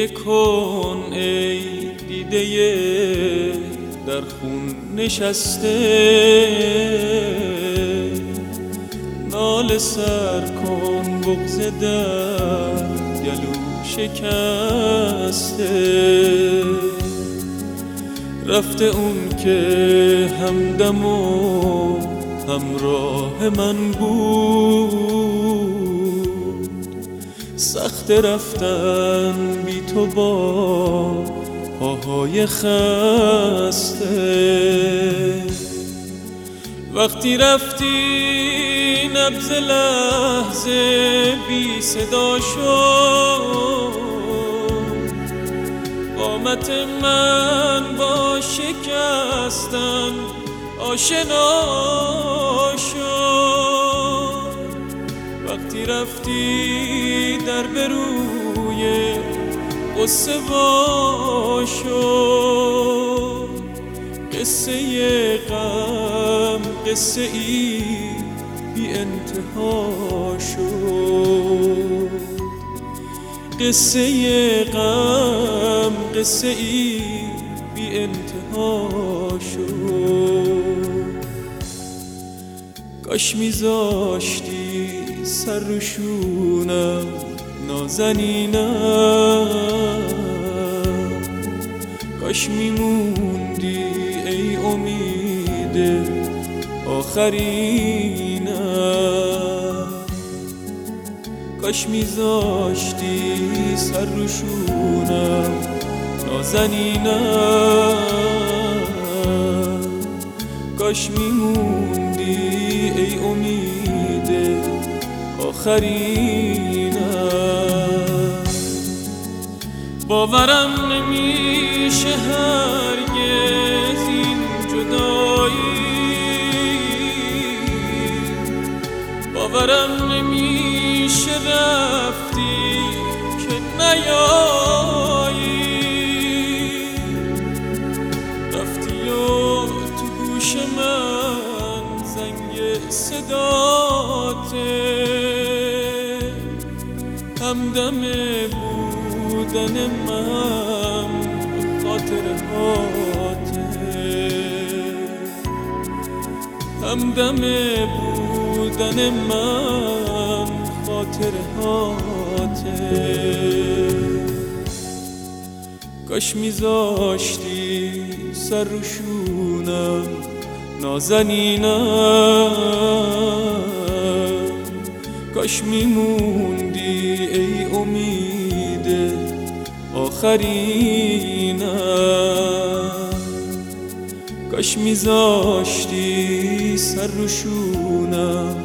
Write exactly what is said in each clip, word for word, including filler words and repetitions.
گریه کن ای دیده در خون نشسته، ناله سر کن بغض در گلو شکسته. رفته اون که همدم و همراه من بود، سخت رفتن بی تو با پاهای خسته. وقتی رفتی نبض لحظه بی صدا شد، قامت من با شکستن آشنا شد. وقتی رفتی در بروی قصه وا شد، قصه غم قصه ای بی انتها شد. قصه غم قصه ای بی انتها شد. کاش میذاشتی سر رو شونم نازنینم، کاش میموندی ای امید آخرینم، کاش میذاشتی سر رو شونم نازنینم، کاش میموندی ای امید آخرینم. باورم نمیشه هرگز این جدایی، باورم نمیشه رفتی که نیایی. رفتی و تو گوش من زنگ صداته، همدم بودن من خاطرهاته، همدم بودن من خاطرهاته. کاش میذاشتی سر رو شونم نازنینم، کاش میموندی ای امید آخرینم، کاش میذاشتی سر رو شونم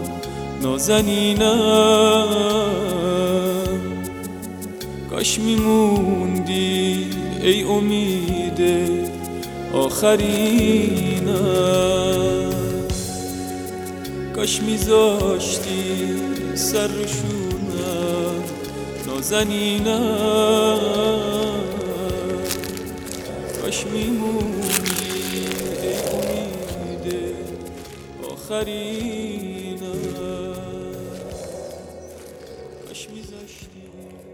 نازنینم، کاش میموندی ای امید آخرینم، کاش میذاشتی سر رو شونم نازنینم، کاش میموندی ای امید آخرینم، کاش میذاشتی